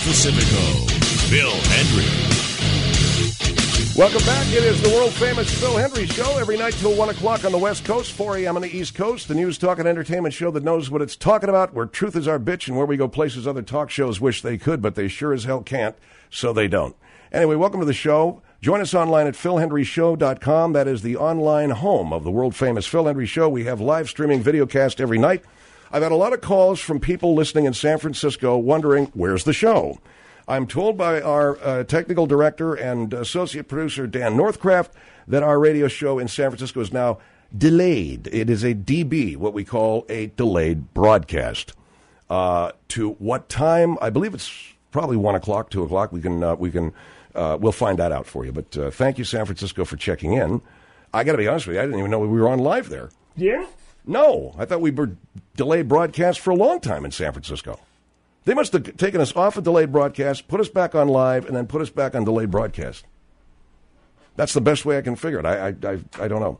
Pacifico, Phil Hendrie. Welcome back. It is the world-famous Phil Hendrie Show every night till 1 o'clock on the West Coast, 4 a.m. on the East Coast. The news, talk, and entertainment show that knows what it's talking about, where truth is our bitch, and where we go places other talk shows wish they could, but they sure as hell can't, so they don't. Anyway, welcome to the show. Join us online at philhendrieshow.com. That is the online home of the world-famous Phil Hendrie Show. We have live streaming videocast every night. I've had a lot of calls from people listening in San Francisco wondering, where's the show? I'm told by our technical director and associate producer, Dan Northcraft, that our radio show in San Francisco is now delayed. It is a DB, what we call a delayed broadcast. To what time? I believe it's probably 1 o'clock, 2 o'clock. We'll find that out for you. But thank you, San Francisco, for checking in. I got to be honest with you, I didn't even know we were on live there. Yeah? No, I thought we were delayed broadcast for a long time in San Francisco. They must have taken us off a delayed broadcast, put us back on live, and then put us back on delayed broadcast. That's the best way I can figure it. I don't know.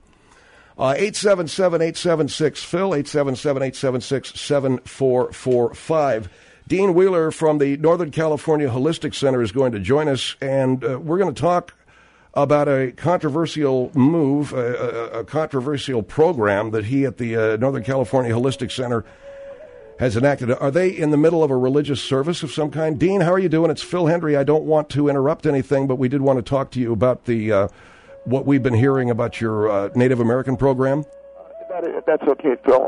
877-876-PHIL, 877-876-7445. Dean Wheeler from the Northern California Holistic Center is going to join us, and we're going to talk about a controversial move, a controversial program that he at the Northern California Holistic Center has enacted. Are they in the middle of a religious service of some kind? Dean, how are you doing? It's Phil Hendrie. I don't want to interrupt anything, but we did want to talk to you about the what we've been hearing about your Native American program. That's okay, Phil.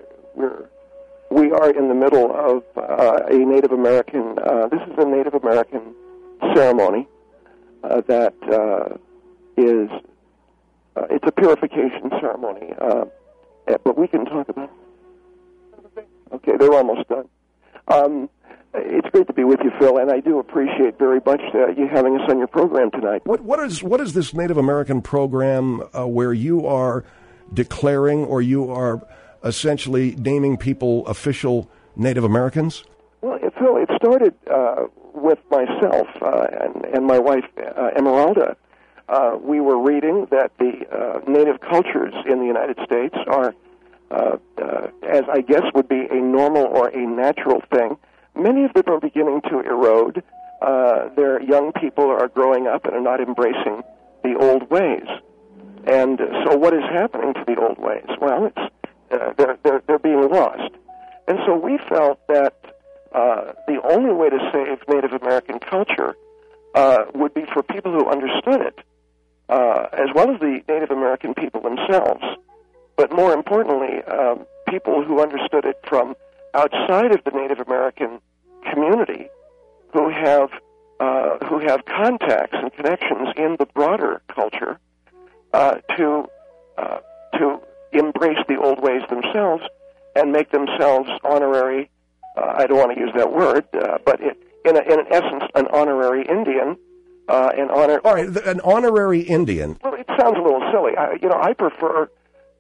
We are in the middle of a Native American. This is a Native American ceremony that is. It's a purification ceremony, but we can talk about it. Okay, they're almost done. It's great to be with you, Phil, and I do appreciate very much you having us on your program tonight. What is this Native American program where you are declaring or you are essentially naming people official Native Americans? Well, Phil, it started with myself and my wife, Emeralda. We were reading that the Native cultures in the United States are as I guess would be a normal or a natural thing, many of them are beginning to erode. Their young people are growing up and are not embracing the old ways. And so what is happening to the old ways? Well, it's they're being lost. And so we felt that the only way to save Native American culture would be for people who understood it, as well as the Native American people themselves. But more importantly, people who understood it from outside of the Native American community, who have contacts and connections in the broader culture, to embrace the old ways themselves and make themselves honorary. I don't want to use that word, but in essence, an honorary Indian. All right, an honorary Indian. Well, it sounds a little silly. I prefer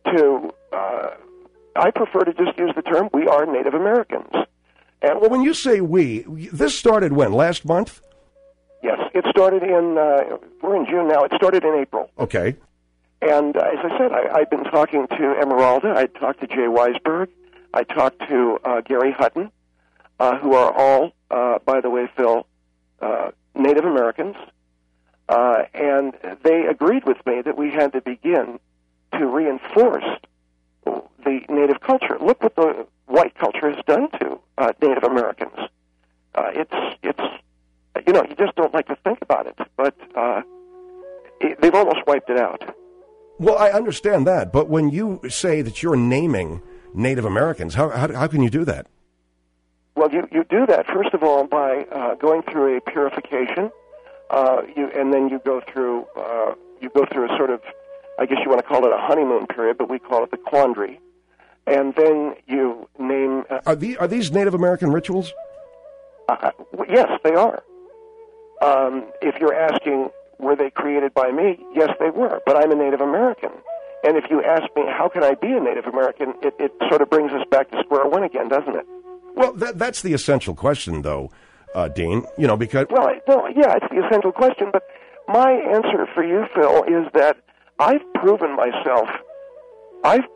to just use the term, we are Native Americans. And well, when you say we, this started when? Last month? Yes, it started we're in June now. It started in April. Okay. And as I said, I've been talking to Emeralda. I talked to Jay Weisberg. I talked to Gary Hutton, who are all, by the way, Phil, Native Americans. And they agreed with me that we had to begin to reinforce the Native culture. Look what the white culture has done to Native Americans. It's you just don't like to think about it, but they've almost wiped it out. Well, I understand that, but when you say that you're naming Native Americans, how can you do that? Well, you do that, first of all, by going through a purification, and then you go through a sort of, I guess you want to call it a honeymoon period, but we call it the quandary. And then you name... Are these Native American rituals? Yes, they are. If you're asking, were they created by me? Yes, they were, but I'm a Native American. And if you ask me, how can I be a Native American, it sort of brings us back to square one again, doesn't it? Well, that's the essential question, though, Dean, because... Well, yeah, it's the essential question, but my answer for you, Phil, is that I've proven myself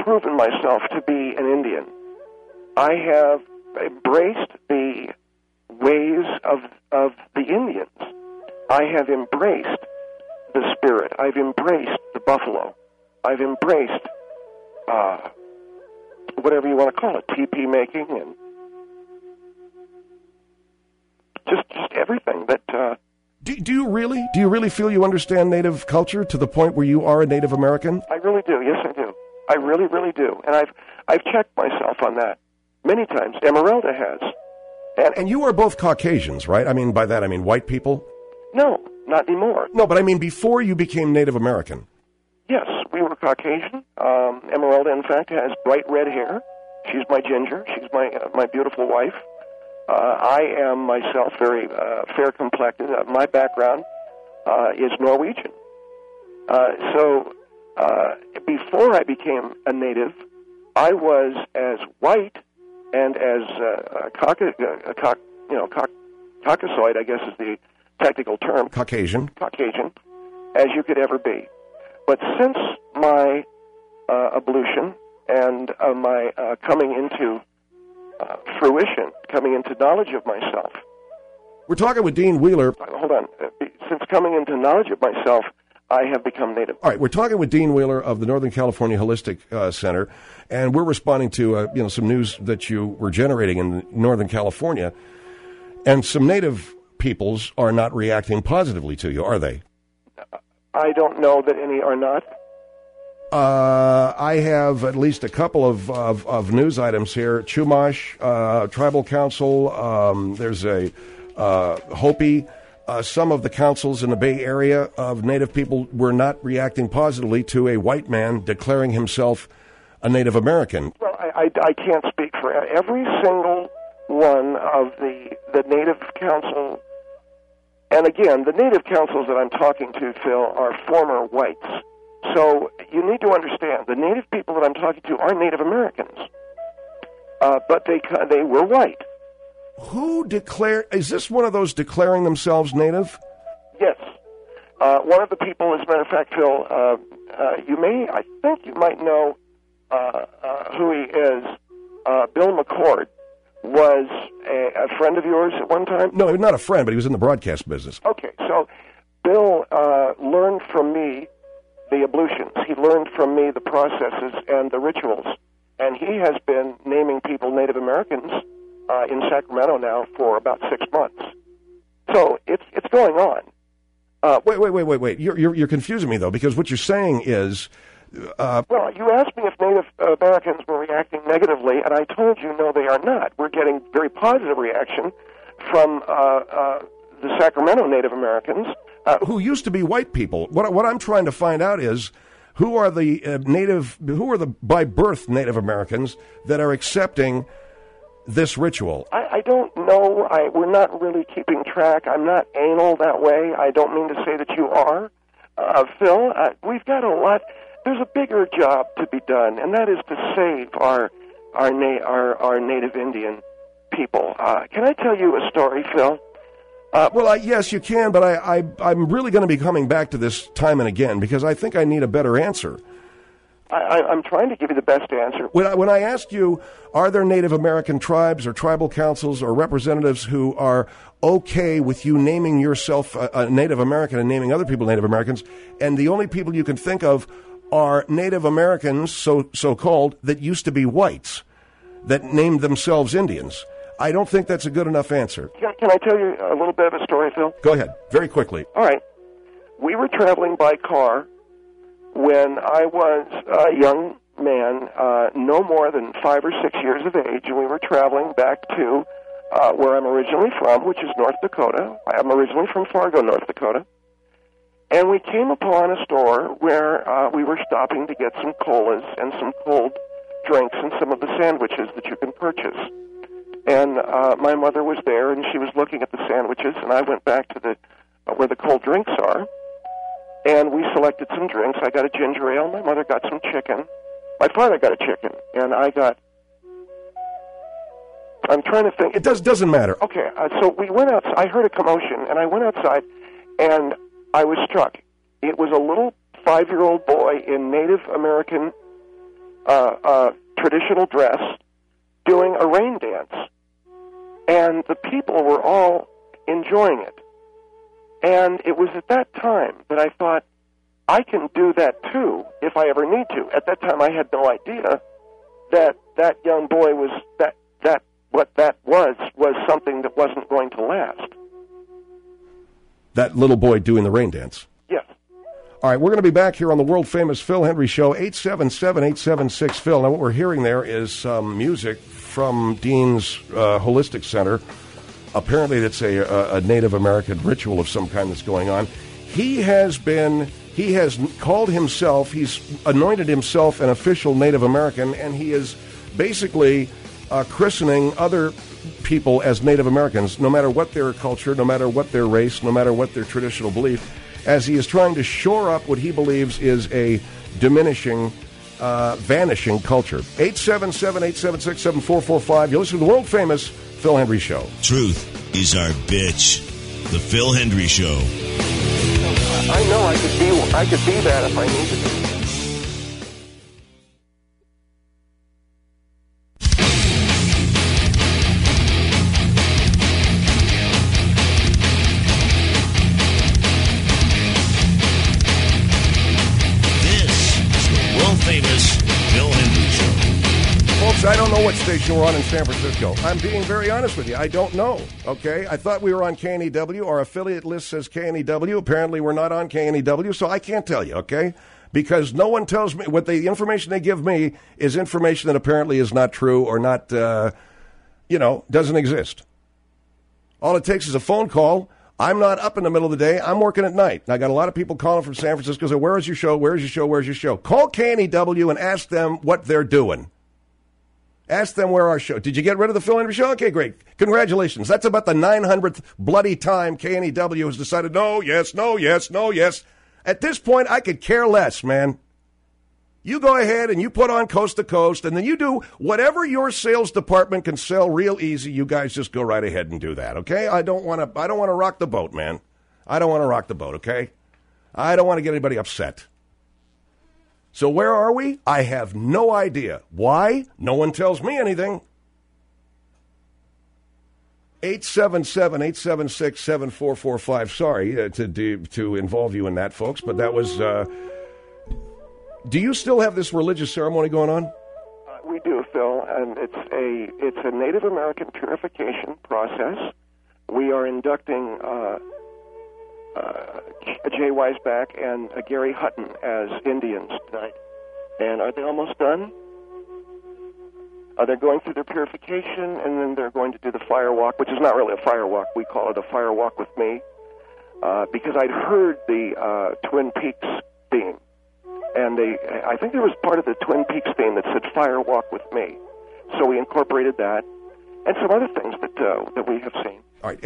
to be an Indian. I have embraced the ways of the Indians. I have embraced the spirit. I've embraced the buffalo. I've embraced whatever you want to call it, teepee making, and just everything that. Do you really feel you understand Native culture to the point where you are a Native American? I really do. Yes, I do. I really, really do. And I've checked myself on that many times. Emeralda has. And you are both Caucasians, right? I mean, by that I mean white people? No, not anymore. No, but I mean before you became Native American. Yes, we were Caucasian. Emeralda, in fact, has bright red hair. She's my ginger. She's my beautiful wife. I am myself very fair-complected. My background is Norwegian. So before I became a native, I was as white and as Caucasoid, I guess is the technical term. Caucasian, as you could ever be. But since my ablution and my coming into fruition, coming into knowledge of myself. We're talking with Dean Wheeler. Hold on. Since coming into knowledge of myself, I have become Native. All right, we're talking with Dean Wheeler of the Northern California Holistic Center, and we're responding to some news that you were generating in Northern California, and some Native peoples are not reacting positively to you, are they? I don't know that any are not. I have at least a couple of news items here. Chumash, Tribal Council, there's a Hopi. Some of the councils in the Bay Area of Native people were not reacting positively to a white man declaring himself a Native American. Well, I can't speak for every single one of the Native Council. And again, the Native councils that I'm talking to, Phil, are former whites. So you need to understand, the Native people that I'm talking to are Native Americans, but they were white. Who is this one of those declaring themselves Native? Yes. One of the people, as a matter of fact, Phil, I think you might know who he is. Bill McCord was a friend of yours at one time? No, not a friend, but he was in the broadcast business. Okay, so Bill learned from me the ablutions. He learned from me the processes and the rituals. And he has been naming people Native Americans in Sacramento now for about 6 months. So it's going on. Wait. You're confusing me, though, because what you're saying is... Well, you asked me if Native Americans were reacting negatively, and I told you no, they are not. We're getting very positive reaction from the Sacramento Native Americans. Who used to be white people. What I'm trying to find out is who are the by birth Native Americans that are accepting this ritual? I don't know. We're not really keeping track. I'm not anal that way. I don't mean to say that you are. Phil, we've got a lot. There's a bigger job to be done, and that is to save our Native Indian people. Can I tell you a story, Phil? Yes, you can, but I'm really going to be coming back to this time and again because I think I need a better answer. I'm trying to give you the best answer. When I ask you, are there Native American tribes or tribal councils or representatives who are okay with you naming yourself a Native American and naming other people Native Americans, and the only people you can think of are Native Americans, so-called, that used to be whites, that named themselves Indians? I don't think that's a good enough answer. Can I tell you a little bit of a story, Phil? Go ahead, very quickly. All right. We were traveling by car when I was a young man, no more than 5 or 6 years of age, and we were traveling back to where I'm originally from, which is North Dakota. I'm originally from Fargo, North Dakota. And we came upon a store where we were stopping to get some colas and some cold drinks and some of the sandwiches that you can purchase. And my mother was there, and she was looking at the sandwiches, and I went back to where the cold drinks are, and we selected some drinks. I got a ginger ale. My mother got some chicken. My father got a chicken, and I'm trying to think. It doesn't matter. Okay, so we went outside. I heard a commotion, and I went outside, and I was struck. It was a little 5-year-old boy in Native American traditional dress doing a rain dance. and the people were all enjoying it. And it was at that time that I thought, I can do that too if I ever need to. At that time, I had no idea that that young boy was what that was something that wasn't going to last. That little boy doing the rain dance. Yes. All right, we're going to be back here on the world-famous Phil Hendrie Show, 877-876-PHIL. Now, what we're hearing there is some music from Dean's Holistic Center. Apparently, that's a Native American ritual of some kind that's going on. He has called himself, he's anointed himself an official Native American, and he is basically christening other people as Native Americans, no matter what their culture, no matter what their race, no matter what their traditional belief, as he is trying to shore up what he believes is a diminishing, vanishing culture. 877-876-7445. You listen to the world-famous Phil Hendrie Show. Truth is our bitch. The Phil Hendrie Show. I know I could be that if I needed to. I don't know what station we're on in San Francisco. I'm being very honest with you. I don't know, okay? I thought we were on KNEW. Our affiliate list says KNEW. Apparently, we're not on KNEW, so I can't tell you, okay? Because no one tells me. What the information they give me is information that apparently is not true or not, doesn't exist. All it takes is a phone call. I'm not up in the middle of the day. I'm working at night. And I got a lot of people calling from San Francisco saying, where is your show? Where's your show? Where's your show? Call KNEW and ask them what they're doing. Ask them where our show. Did you get rid of the Phil Hendrie Show? Okay, great. Congratulations. That's about the 900th bloody time KNEW has decided no, yes, no, yes, no, yes. At this point, I could care less, man. You go ahead and you put on Coast to Coast, and then you do whatever your sales department can sell real easy. You guys just go right ahead and do that, okay? I don't want to rock the boat, man. I don't want to rock the boat, okay? I don't want to get anybody upset. So where are we? I have no idea. Why? No one tells me anything. 877-876-7445. Sorry to involve you in that, folks, but that was... do you still have this religious ceremony going on? We do, Phil, and it's a Native American purification process. We are inducting Jay Weisbach and Gary Hutton as Indians tonight. And are they almost done? They're going through their purification, and then they're going to do the fire walk, which is not really a fire walk. We call it a fire walk with me, because I'd heard the Twin Peaks theme. And I think there was part of the Twin Peaks theme that said fire walk with me. So we incorporated that, and some other things that we have seen. All right,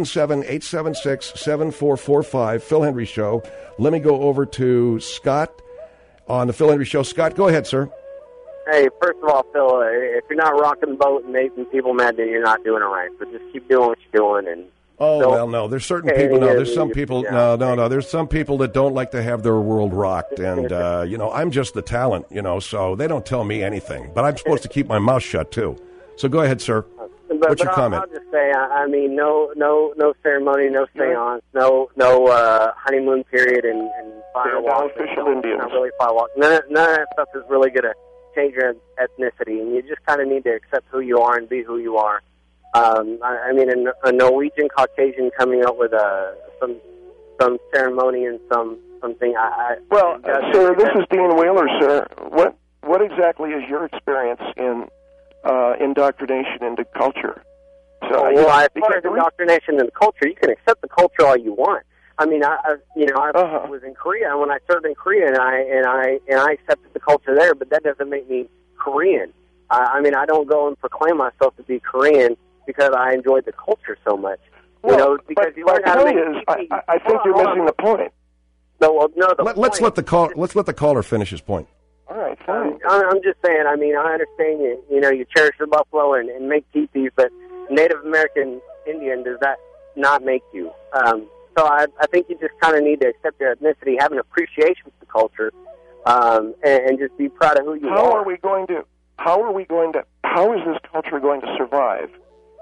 877-876-7445, Phil Hendrie Show. Let me go over to Scott on the Phil Hendrie Show. Scott, go ahead, sir. Hey, first of all, Phil, if you're not rocking the boat and making people mad, then you're not doing it right. So just keep doing what you're doing. And well, no. There's certain people. No, there's some people. No. There's some people that don't like to have their world rocked, and I'm just the talent. So they don't tell me anything. But I'm supposed to keep my mouth shut too. So go ahead, sir. What's your comment? I'll just say, no ceremony, no seance, no honeymoon period, and firewalk. Official Indians. Not really firewalk. None of that stuff is really going to change your ethnicity, and you just kind of need to accept who you are and be who you are. A Norwegian Caucasian coming up with some ceremony and something. Sir, this is Dean Wheeler, sir. What exactly is your experience in indoctrination into culture? So, as far as indoctrination into culture, you can accept the culture all you want. I mean, I was in Korea, and when I served in Korea, and I accepted the culture there, but that doesn't make me Korean. I don't go and proclaim myself to be Korean because I enjoyed the culture so much. Well, because but my point is, I think you're missing the point. Let's let the caller finish his point. All right, fine. I'm just saying. I understand you cherish the buffalo and make teepees, but Native American Indian, does that not make you? So I think you just kind of need to accept your ethnicity, have an appreciation for the culture, and just be proud of who you are. How is this culture going to survive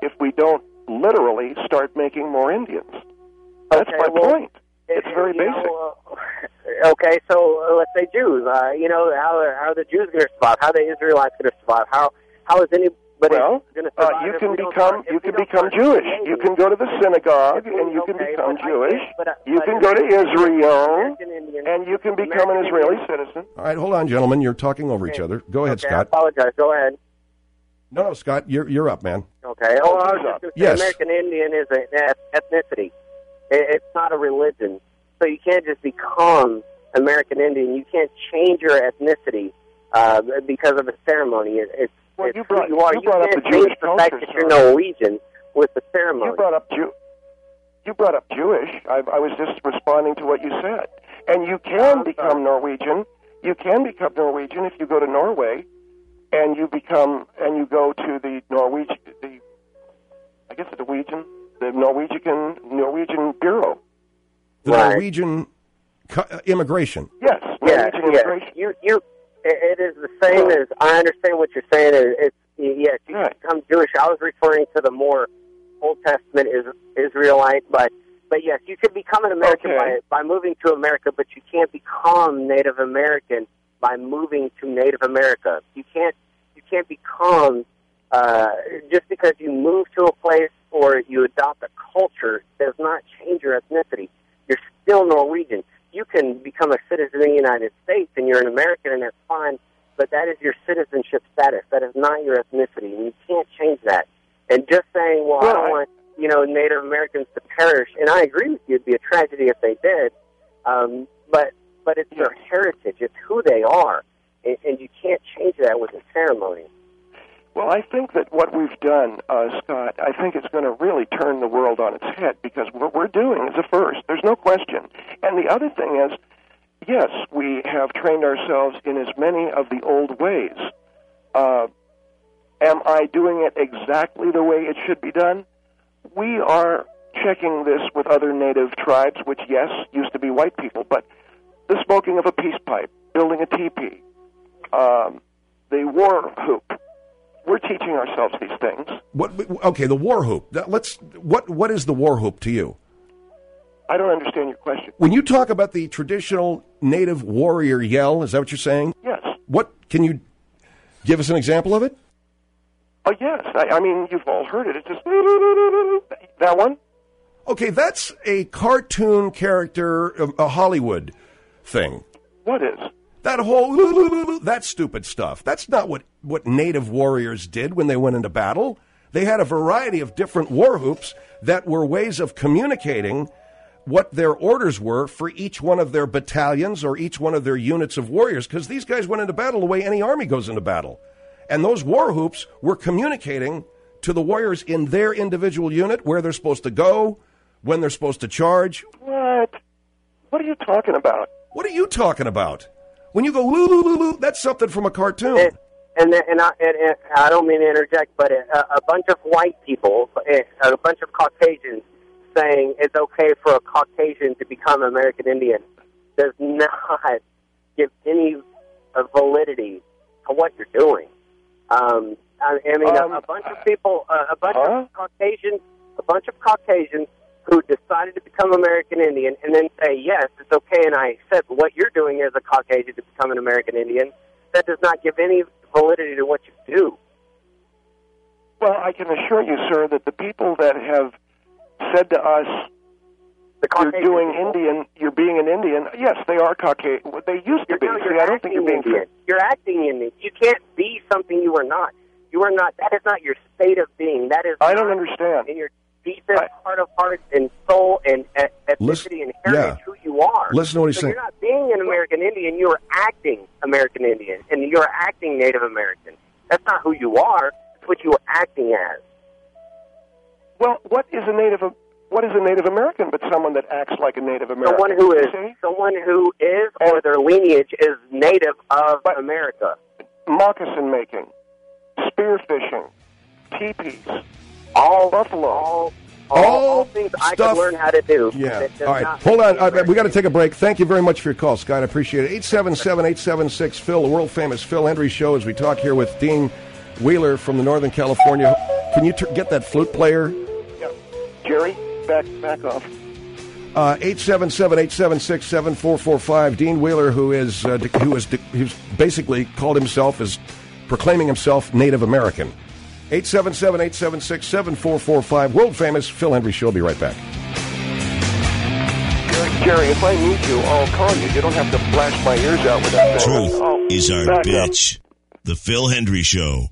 if we don't literally start making more Indians. That's my point. It's very basic. Okay, so let's say Jews. How are the Jews going to survive? How are the Israelites going to survive? How is anybody going to survive? You can become Jewish. You can go to the synagogue and you can become Jewish. You can go to Israel and you can become an Israeli citizen. All right, hold on, gentlemen. You're talking over each other. Go ahead, Scott. I apologize. Go ahead. No, Scott, you're up, man. Okay. Oh, I was just going to say, yes. American Indian is an ethnicity. It's not a religion. So you can't just become American Indian. You can't change your ethnicity because of a ceremony. You can't change the fact that you're Norwegian with the ceremony. You brought up Jewish. I was just responding to what you said. And you can become Norwegian. You can become Norwegian if you go to Norway and you go to the Norwegian Bureau. The Norwegian immigration. Yes, Norwegian immigration. It is the same as, I understand what you're saying. You can become Jewish. I was referring to the more Old Testament Israelite, but yes, you could become an American by moving to America, but you can't become Native American by moving to Native America. You can't become, just because you move to a place or you adopt a culture does not change your ethnicity. You're still Norwegian. You can become a citizen of the United States and you're an American and that's fine, but that is your citizenship status. That is not your ethnicity, and you can't change that. And just saying, I don't want Native Americans to perish, and I agree with you, it'd be a tragedy if they did, but it's their heritage. It's who they are, and you can't change that with a ceremony. Well, I think that what we've done, Scott, I think it's going to really turn the world on its head, because what we're doing is a first. There's no question. And the other thing is, yes, we have trained ourselves in as many of the old ways. Am I doing it exactly the way it should be done? We are checking this with other native tribes, which, yes, used to be white people, but the smoking of a peace pipe, building a teepee, the war hoop. We're teaching ourselves these things. The war hoop. What is the war hoop to you? I don't understand your question. When you talk about the traditional native warrior yell, is that what you're saying? Yes. Can you give us an example of it? Oh, yes. I mean, you've all heard it. It's just that one. Okay, that's a cartoon character, a Hollywood thing. What is? That whole, that stupid stuff. That's not what native warriors did when they went into battle. They had a variety of different war hoops that were ways of communicating what their orders were for each one of their battalions or each one of their units of warriors, because these guys went into battle the way any army goes into battle. And those war hoops were communicating to the warriors in their individual unit where they're supposed to go, when they're supposed to charge. What? What are you talking about? What are you talking about? When you go loo loo loo loo, that's something from a cartoon. And I don't mean to interject, but a bunch of white people, a bunch of Caucasians, saying it's okay for a Caucasian to become American Indian does not give any validity to what you're doing. I mean, a bunch of people, a bunch of Caucasians who decided to become American Indian and then say, yes, it's okay, and I accept what you're doing as a Caucasian to become an American Indian, that does not give any validity to what you do. Well, I can assure you, sir, that the people that have said to us, you're being an Indian, yes, they are Caucasian. They used to be. See, I don't think you're being Indian. You're acting Indian. You can't be something you are not. You are not. That is not your state of being. That is. I don't understand. In your deepest heart of hearts and soul and ethnicity and heritage, who you are. Listen to what he's saying. You're not being an American Indian. You are acting American Indian, and you are acting Native American. That's not who you are. It's what you are acting as. Well, what is a Native American but someone that acts like a Native American? Someone who is or their lineage is native of America. Moccasin making, spear fishing, teepees, buffalo. All things I could learn how to do. Yeah. All right. Hold on. We got to take a break. Thank you very much for your call, Scott. I appreciate it. 877-876-PHIL, the world-famous Phil Hendry Show, as we talk here with Dean Wheeler from the Northern California Can you get that flute player? Yeah. Jerry, back off. 877-876-7445. Dean Wheeler, who's basically called himself as proclaiming himself Native American. 877-876-7445. World famous Phil Hendrie Show. Be right back. Jerry, if I need you, I'll call you. You don't have to blast my ears out with that thing. Truth is our bitch. The Phil Hendrie Show.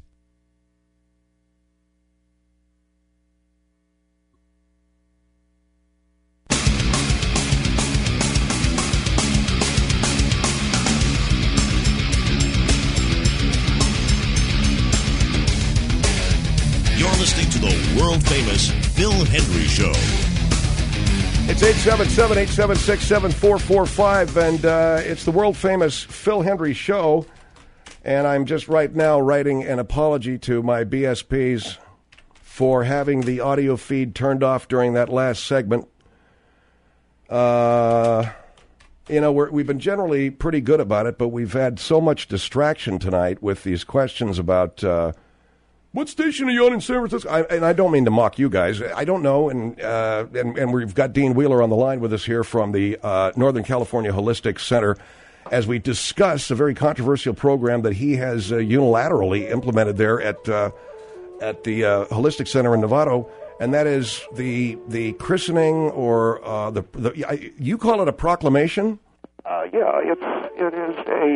You're listening to the world-famous Phil Hendrie Show. It's 877-876-7445, and it's the world-famous Phil Hendrie Show. And I'm just right now writing an apology to my BSPs for having the audio feed turned off during that last segment. We've been generally pretty good about it, but we've had so much distraction tonight with these questions about... what station are you on in San Francisco? And I don't mean to mock you guys. I don't know, and we've got Dean Wheeler on the line with us here from the Northern California Holistic Center as we discuss a very controversial program that he has unilaterally implemented there at the Holistic Center in Novato, and that is the christening or you call it a proclamation? It is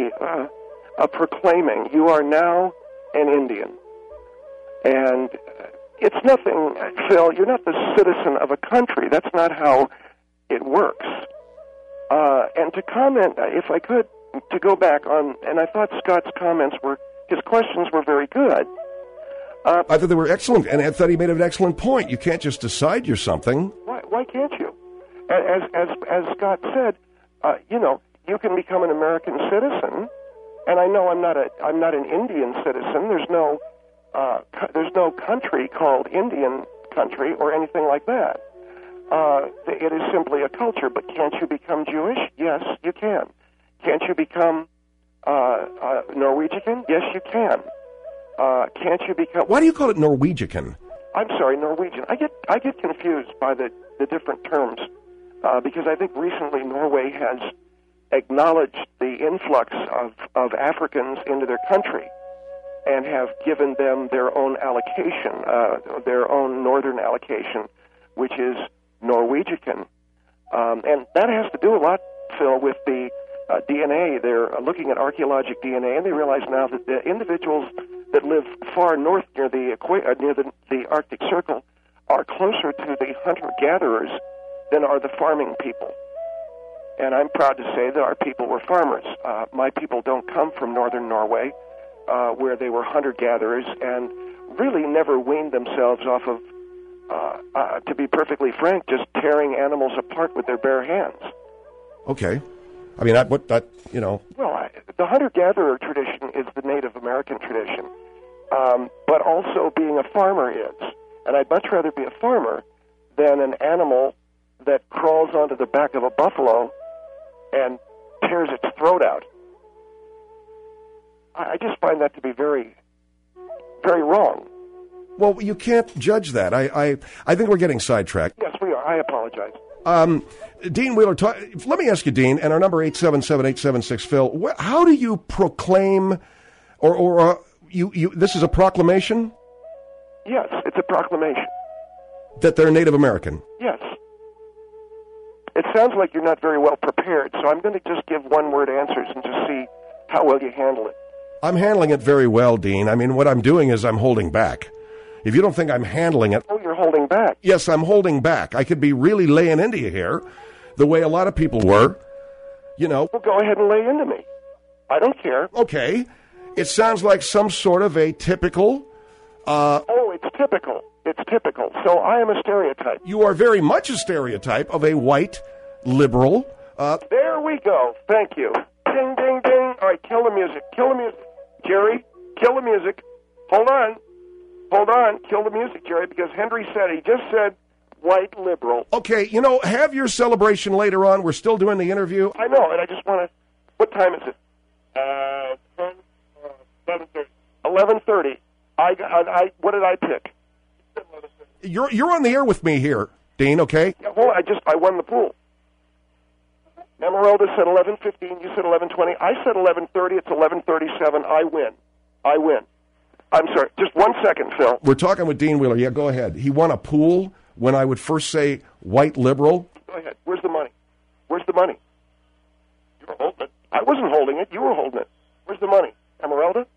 a proclaiming. You are now an Indian. And it's nothing, Phil, you're not the citizen of a country. That's not how it works. And to comment, if I could, to go back on, and I thought Scott's his questions were very good. I thought they were excellent, and I thought he made an excellent point. You can't just decide you're something. Why can't you? As Scott said, you can become an American citizen, and I know I'm not an Indian citizen. There's no country called Indian country or anything like that. It is simply a culture. But can't you become Jewish? Yes, you can. Can't you become Norwegian? Yes, you can. Can't you become? Why do you call it Norwegian? I'm sorry, Norwegian. I get confused by the different terms because I think recently Norway has acknowledged the influx of Africans into their country, and have given them their own allocation, their own northern allocation, which is Norwegian. And that has to do a lot, Phil, with the DNA. They're looking at archaeologic DNA, and they realize now that the individuals that live far north near the Arctic Circle are closer to the hunter-gatherers than are the farming people. And I'm proud to say that our people were farmers. My people don't come from northern Norway, where they were hunter-gatherers and really never weaned themselves off of, to be perfectly frank, just tearing animals apart with their bare hands. Okay. I mean, Well, the hunter-gatherer tradition is the Native American tradition, but also being a farmer is. And I'd much rather be a farmer than an animal that crawls onto the back of a buffalo and tears its throat out. I just find that to be very, very wrong. Well, you can't judge that. I think we're getting sidetracked. Yes, we are. I apologize. Dean Wheeler, let me ask you, Dean, and our number 877-876-PHIL, how do you proclaim, or this is a proclamation? Yes, it's a proclamation. That they're Native American? Yes. It sounds like you're not very well prepared, so I'm going to just give one-word answers and just see how well you handle it. I'm handling it very well, Dean. I mean, what I'm doing is I'm holding back. If you don't think I'm handling it... Oh, you're holding back. Yes, I'm holding back. I could be really laying into you here, the way a lot of people were, Well, go ahead and lay into me. I don't care. Okay. It sounds like some sort of a typical... it's typical. It's typical. So I am a stereotype. You are very much a stereotype of a white, liberal... There we go. Thank you. Ding, ding, ding. All right, kill the music. Kill the music. Jerry, kill the music. Hold on. Kill the music, Jerry, because Hendrie he just said white liberal. Okay, have your celebration later on. We're still doing the interview. I know, and I just want to... What time is it? 11:30. 11:30. What did I pick? You're on the air with me here, Dean, okay? Yeah, hold on, I won the pool. Emeralda said 11:15, you said 11:20. I said 11:30, it's 11:37. I win. I'm sorry, just 1 second, Phil. We're talking with Dean Wheeler. Yeah, go ahead. He won a pool when I would first say white liberal. Go ahead. Where's the money? You were holding it. I wasn't holding it. You were holding it. Where's the money? Emeralda?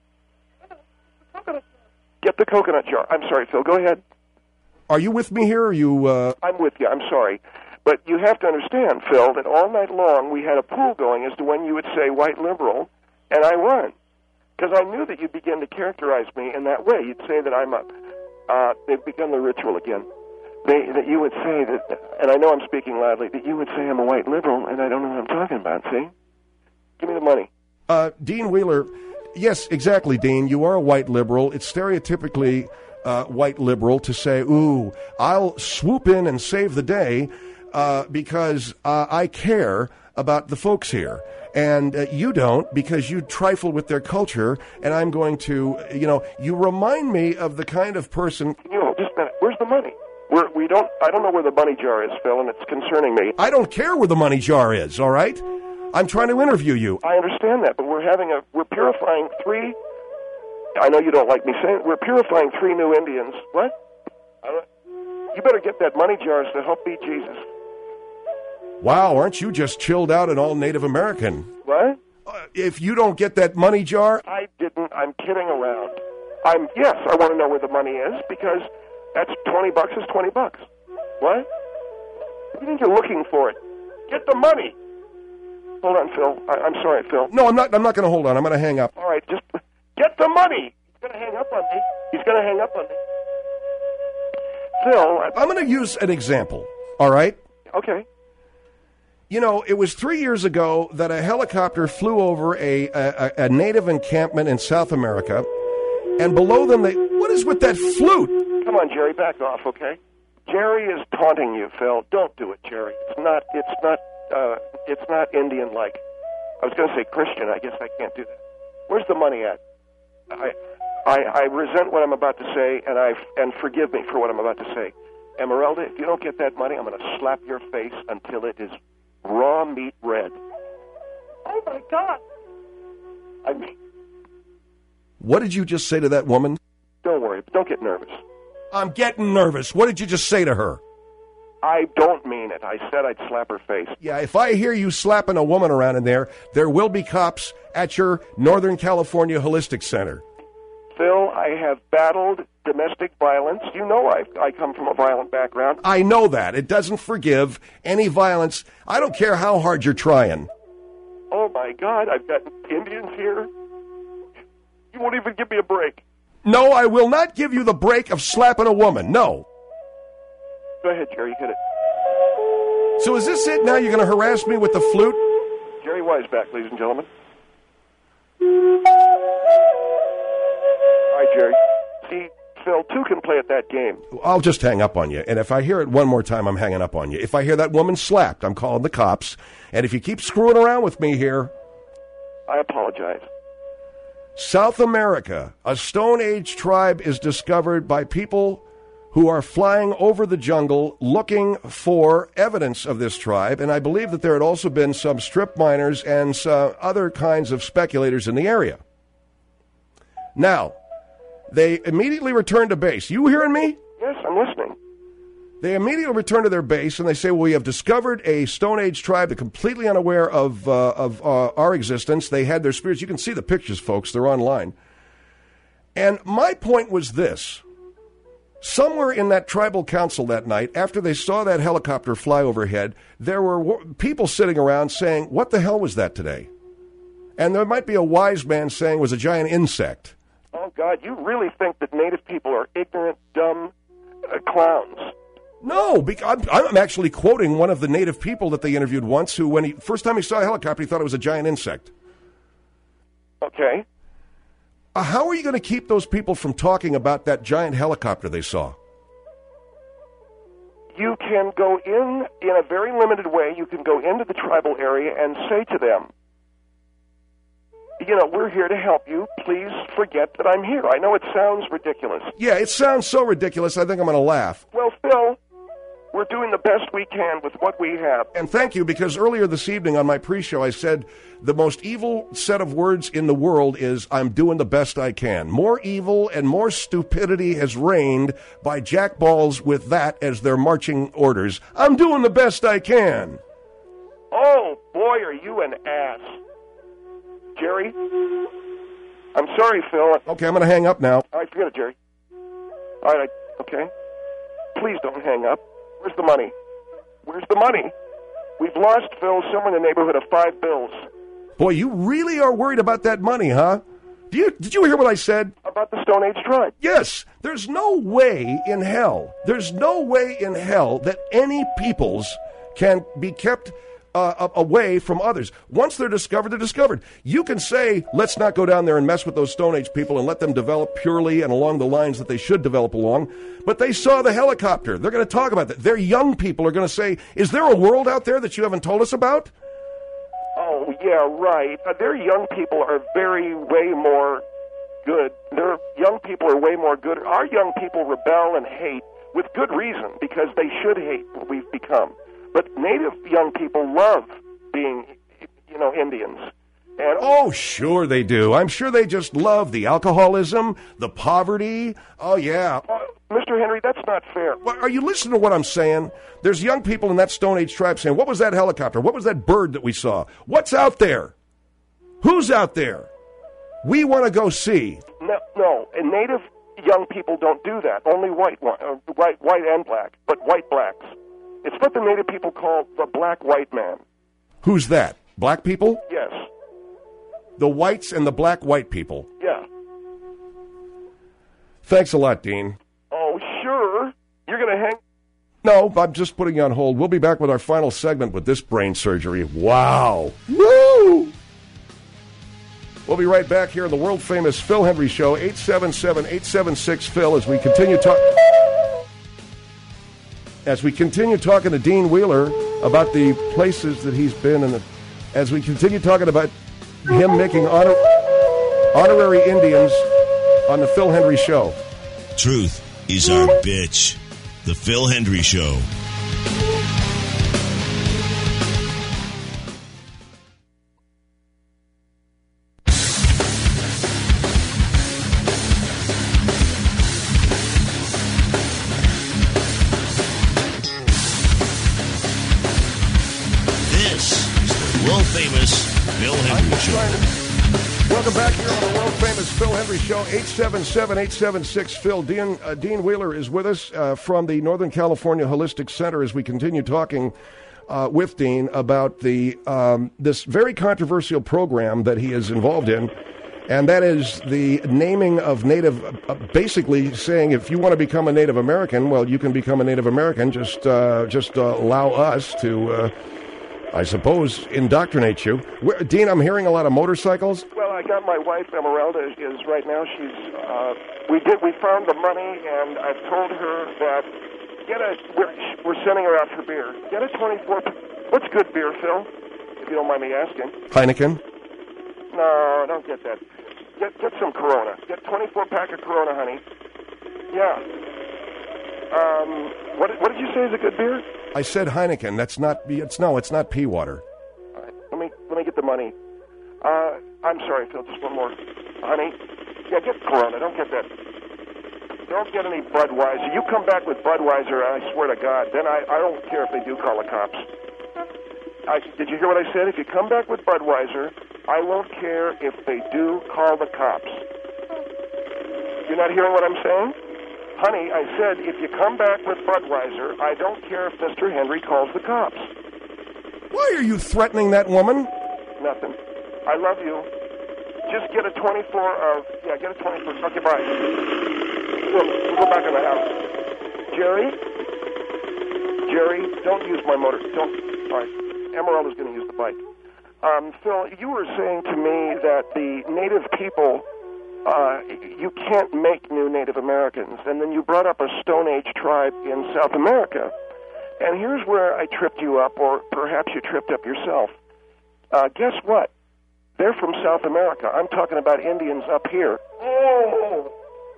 Get the coconut jar. I'm sorry, Phil. Go ahead. Are you with me here? Or are you? I'm with you. I'm sorry. But you have to understand, Phil, that all night long we had a pool going as to when you would say white liberal, and I won. Because I knew that you'd begin to characterize me in that way. You'd say that I'm they've begun the ritual again. That you would say that, and I know I'm speaking loudly, that you would say I'm a white liberal, and I don't know what I'm talking about, see? Give me the money. Dean Wheeler, yes, exactly, Dean. You are a white liberal. It's stereotypically white liberal to say, ooh, I'll swoop in and save the day because I care about the folks here. And you don't, because you trifle with their culture, and I'm going to, you remind me of the kind of person... Just a minute. Where's the money? I don't know where the money jar is, Phil, and it's concerning me. I don't care where the money jar is, all right? I'm trying to interview you. I understand that, but we're purifying 3... I know you don't like me saying it. We're purifying 3 new Indians. What? You better get that money jar to help beat Jesus. Wow, aren't you just chilled out and all Native American? What? If you don't get that money jar... I didn't. I'm kidding around. Yes, I want to know where the money is, because that's $20 is $20. What? You think you're looking for it? Get the money! Hold on, Phil. I'm sorry, Phil. No, I'm not going to hold on. I'm going to hang up. All right, just get the money! He's going to hang up on me. Phil... I'm going to use an example, all right? Okay. It was 3 years ago that a helicopter flew over a native encampment in South America, and below them, what is with that flute? Come on, Jerry, back off, okay? Jerry is taunting you, Phil. Don't do it, Jerry. It's not Indian-like. I was going to say Christian. I guess I can't do that. Where's the money at? I resent what I'm about to say, and forgive me for what I'm about to say. Emeralda, if you don't get that money, I'm going to slap your face until it is raw meat red. Oh, my God. What did you just say to that woman? Don't worry. Don't get nervous. I'm getting nervous. What did you just say to her? I don't mean it. I said I'd slap her face. Yeah, if I hear you slapping a woman around in there will be cops at your Northern California Holistic Center. Phil, I have battled domestic violence. You know I come from a violent background. I know that. It doesn't forgive any violence. I don't care how hard you're trying. Oh, my God. I've got Indians here. You won't even give me a break. No, I will not give you the break of slapping a woman. No. Go ahead, Jerry. Hit it. So is this it now? You're going to harass me with the flute? Jerry Weisbach, ladies and gentlemen. All right, Jerry. See, Phil, 2 can play at that game. I'll just hang up on you. And if I hear it one more time, I'm hanging up on you. If I hear that woman slapped, I'm calling the cops. And if you keep screwing around with me here... I apologize. South America, a Stone Age tribe is discovered by people who are flying over the jungle looking for evidence of this tribe, and I believe that there had also been some strip miners and some other kinds of speculators in the area. Now, they immediately returned to base. You hearing me? Yes, I'm listening. They immediately return to their base, and they say, well, we have discovered a Stone Age tribe. They're completely unaware of our existence. They had their spirits. You can see the pictures, folks. They're online. And my point was this. Somewhere in that tribal council that night, after they saw that helicopter fly overhead, there were people sitting around saying, what the hell was that today? And there might be a wise man saying it was a giant insect. Oh, God, you really think that Native people are ignorant, dumb clowns? No, I'm actually quoting one of the Native people that they interviewed once who, first time he saw a helicopter, he thought it was a giant insect. Okay. How are you going to keep those people from talking about that giant helicopter they saw? You can go in a very limited way. You can go into the tribal area and say to them, we're here to help you. Please forget that I'm here. I know it sounds ridiculous. Yeah, it sounds so ridiculous, I think I'm going to laugh. Well, Phil, we're doing the best we can with what we have. And thank you, because earlier this evening on my pre-show, I said the most evil set of words in the world is, I'm doing the best I can. More evil and more stupidity has reigned by jackballs with that as their marching orders. I'm doing the best I can. Oh, boy, are you an ass. Jerry? I'm sorry, Phil. Okay, I'm going to hang up now. All right, forget it, Jerry. All right, okay. Please don't hang up. Where's the money? Where's the money? We've lost, Phil, somewhere in the neighborhood of $5 bills. Boy, you really are worried about that money, huh? Did you hear what I said? About the Stone Age tribe? Yes. There's no way in hell that any peoples can be kept away from others. Once they're discovered, they're discovered. You can say, let's not go down there and mess with those Stone Age people and let them develop purely and along the lines that they should develop along. But they saw the helicopter. They're going to talk about that. Their young people are going to say, is there a world out there that you haven't told us about? Oh, yeah, right. Their young people are way more good. Their young people are way more good. Our young people rebel and hate with good reason, because they should hate what we've become. But Native young people love being, Indians. And oh, sure they do. I'm sure they just love the alcoholism, the poverty. Oh, yeah. Mr. Henry, that's not fair. Well, are you listening to what I'm saying? There's young people in that Stone Age tribe saying, what was that helicopter? What was that bird that we saw? What's out there? Who's out there? We want to go see. No. And Native young people don't do that. Only white and black, but white blacks. It's what the Native people call the black white man. Who's that? Black people? Yes. The whites and the black white people? Yeah. Thanks a lot, Dean. Oh, sure. You're going to hang... No, I'm just putting you on hold. We'll be back with our final segment with this brain surgery. Wow. Woo! We'll be right back here on the world-famous Phil Hendry Show, 877-876-PHIL, as we continue talking to Dean Wheeler about the places that he's been, and as we continue talking about him making honorary Indians on the Phil Hendry Show. Truth is our bitch. The Phil Hendry Show. Welcome back here on the world-famous Phil Hendry Show, 877-876-PHIL. Dean Wheeler is with us from the Northern California Holistic Center as we continue talking with Dean about this very controversial program that he is involved in, and that is the naming of Native, basically saying if you want to become a Native American, well, you can become a Native American. Just allow us to... I suppose, indoctrinate you. Dean, I'm hearing a lot of motorcycles. Well, I got my wife, Emeralda, is right now. She's, we found the money, and I've told her that, we're sending her out for beer. Get a 24, what's good beer, Phil? If you don't mind me asking. Heineken? No, don't get that. Get some Corona. Get 24-pack of Corona, honey. Yeah. What did you say is a good beer? I said Heineken. It's not pea water. All right, let me get the money. I'm sorry, Phil. Just one more, honey. Yeah, get Corona. Don't get that. Don't get any Budweiser. You come back with Budweiser, I swear to God. Then I don't care if they do call the cops. Did you hear what I said? If you come back with Budweiser, I won't care if they do call the cops. You're not hearing what I'm saying? Honey, I said, if you come back with Budweiser, I don't care if Mr. Henry calls the cops. Why are you threatening that woman? Nothing. I love you. Just get a 24 of... Yeah, get a 24. Okay, bye. We'll go back in the house. Jerry, don't use my motor. Don't... All right. Emeralda's going to use the bike. Phil, you were saying to me that the Native people... you can't make new Native Americans. And then you brought up a Stone Age tribe in South America. And here's where I tripped you up, or perhaps you tripped up yourself. Guess what? They're from South America. I'm talking about Indians up here. Oh!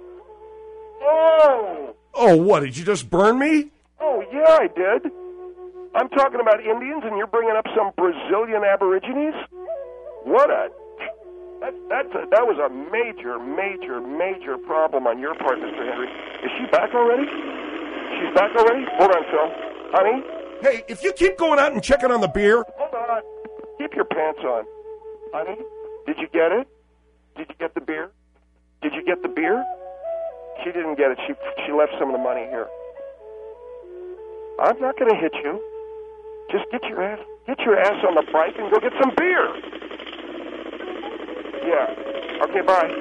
Oh! Oh, what, did you just burn me? Oh, yeah, I did. I'm talking about Indians, and you're bringing up some Brazilian Aborigines? What a... That was a major problem on your part, Mr. Henry. Is she back already? She's back already? Hold on, Phil. Honey? Hey, if you keep going out and checking on the beer... Hold on. Keep your pants on. Honey, did you get it? Did you get the beer? Did you get the beer? She didn't get it. She left some of the money here. I'm not going to hit you. Just get your ass on the bike and go get some beer. Yeah. Okay, bye.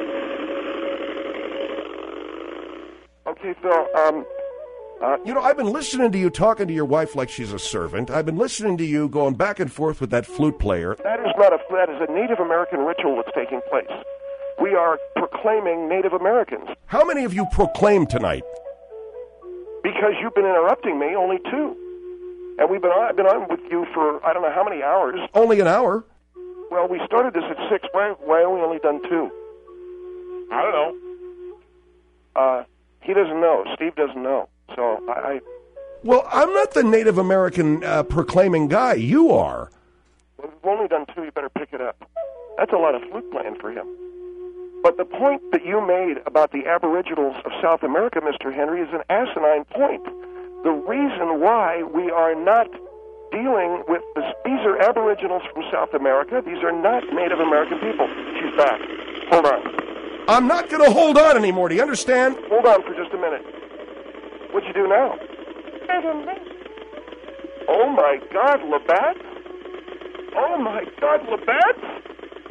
Okay, Phil, I've been listening to you talking to your wife like she's a servant. I've been listening to you going back and forth with that flute player. That is a Native American ritual that's taking place. We are proclaiming Native Americans. How many of you proclaimed tonight? Because you've been interrupting me, only 2. And I've been on with you for I don't know how many hours. Only an hour? Well, we started this at 6. Why have we only done 2? I don't know. He doesn't know. Steve doesn't know. So Well, I'm not the Native American proclaiming guy. You are. Well, we've only done 2. You better pick it up. That's a lot of flute playing for him. But the point that you made about the Aboriginals of South America, Mr. Henry, is an asinine point. The reason why we are not dealing with this, these are Aboriginals from South America. These are not Native American people. She's back. Hold on. I'm not going to hold on anymore. Do you understand? Hold on for just a minute. What'd you do now? I don't know. Oh, my God, Labatt? Oh, my God, Labatt?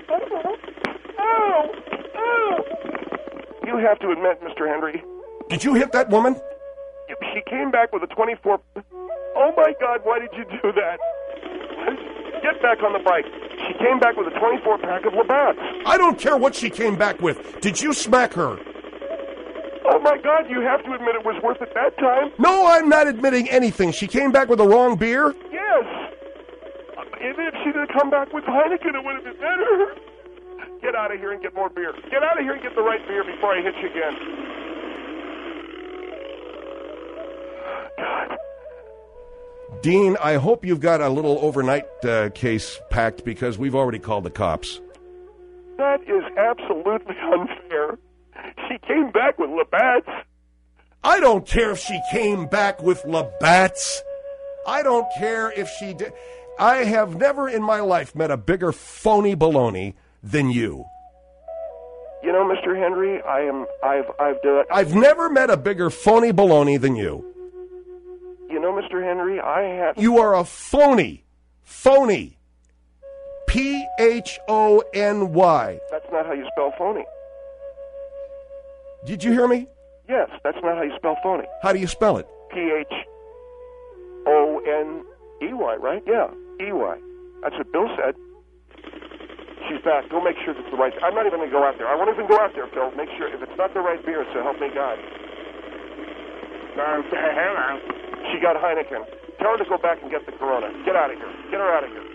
Oh! You have to admit, Mr. Henry. Did you hit that woman? She came back with a 24... Oh, my God, why did you do that? Get back on the bike. She came back with a 24-pack of Labatt's. I don't care what she came back with. Did you smack her? Oh, my God, you have to admit it was worth it that time. No, I'm not admitting anything. She came back with the wrong beer? Yes. If she didn't come back with Heineken, it would have been better. Get out of here and get more beer. Get out of here and get the right beer before I hit you again. God. Dean, I hope you've got a little overnight case packed because we've already called the cops. That is absolutely unfair. She came back with Labatt's. I don't care if she came back with Labatt's. I don't care if she did. I have never in my life met a bigger phony baloney than you. You know, Mr. Henry, I've never met a bigger phony baloney than you. You know, Mr. Henry, I have... You are a phony. Phony. Phony. That's not how you spell phony. Did you hear me? Yes, that's not how you spell phony. How do you spell it? Phoney, right? Yeah, EY. That's what Bill said. She's back. Go make sure it's the right... I'm not even going to go out there. I won't even go out there, Phil. Make sure if it's not the right beer, so help me God. She got Heineken. Tell her to go back and get the Corona. Get out of here. Get her out of here.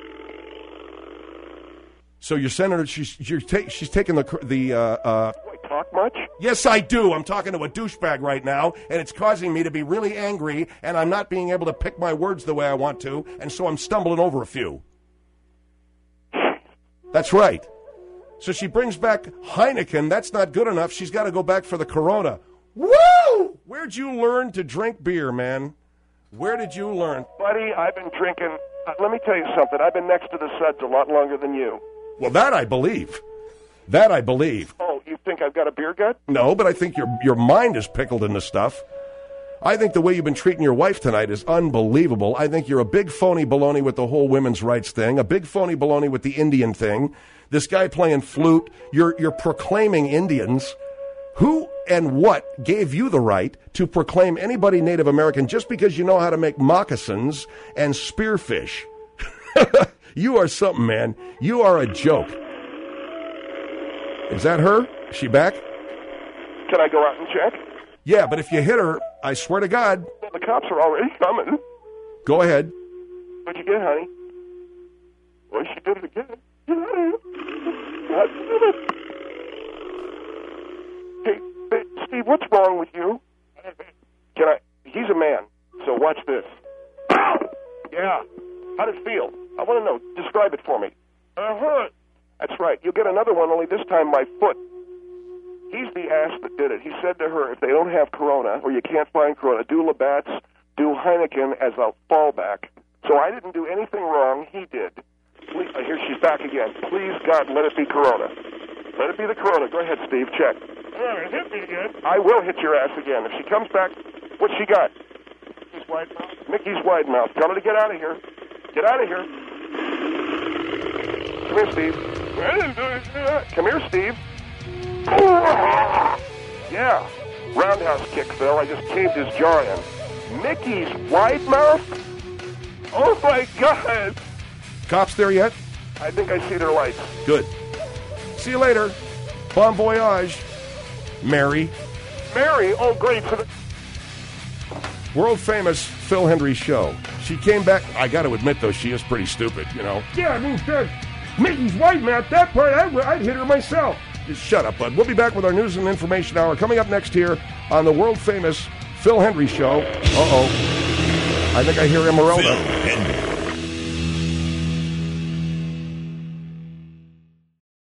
So you're sending her... She's taking the Wait, talk much? Yes, I do. I'm talking to a douchebag right now, and it's causing me to be really angry, and I'm not being able to pick my words the way I want to, and so I'm stumbling over a few. That's right. So she brings back Heineken. That's not good enough. She's got to go back for the Corona. Woo! Where'd you learn to drink beer, man? Where did you learn? Buddy, I've been drinking... let me tell you something. I've been next to the suds a lot longer than you. Well, that I believe. That I believe. Oh, you think I've got a beer gut? No, but I think your mind is pickled in this stuff. I think the way you've been treating your wife tonight is unbelievable. I think you're a big phony baloney with the whole women's rights thing, a big phony baloney with the Indian thing, this guy playing flute. You're proclaiming Indians. Who and what gave you the right to proclaim anybody Native American just because you know how to make moccasins and spearfish? You are something, man. You are a joke. Is that her? Is she back? Can I go out and check? Yeah, but if you hit her, I swear to God. Well, the cops are already coming. Go ahead. What'd you get, honey? Well, she did it again. wrong with you? He's a man, so watch this. Ow! Yeah. How did it feel? I want to know. Describe it for me. Hurt. That's right. You'll get another one, only this time my foot. He's the ass that did it. He said to her, if they don't have Corona, or you can't find Corona, do Labatt's, do Heineken as a fallback. So I didn't do anything wrong. He did. Please, here she's back again. Please, God, let it be Corona. Let it be the Corona. Go ahead, Steve. Check. Hit me again. I will hit your ass again. If she comes back, what's she got? Mickey's wide mouth. Mickey's wide mouth. Tell her to get out of here. Get out of here. Come here, Steve. Come here, Steve. Yeah. Roundhouse kick, Phil. I just caved his jaw in. Mickey's wide mouth? Oh, my God. Cops there yet? I think I see their lights. Good. See you later. Bon voyage, Mary. Mary? Oh, great. World famous Phil Hendrie show. She came back. I got to admit, though, she is pretty stupid, you know. Yeah, I mean, Mickey's white mouth, that part, I'd hit her myself. Just shut up, bud. We'll be back with our news and information hour coming up next here on the world famous Phil Hendrie show. Uh-oh. I think I hear Emeralda. Phil Hendrie.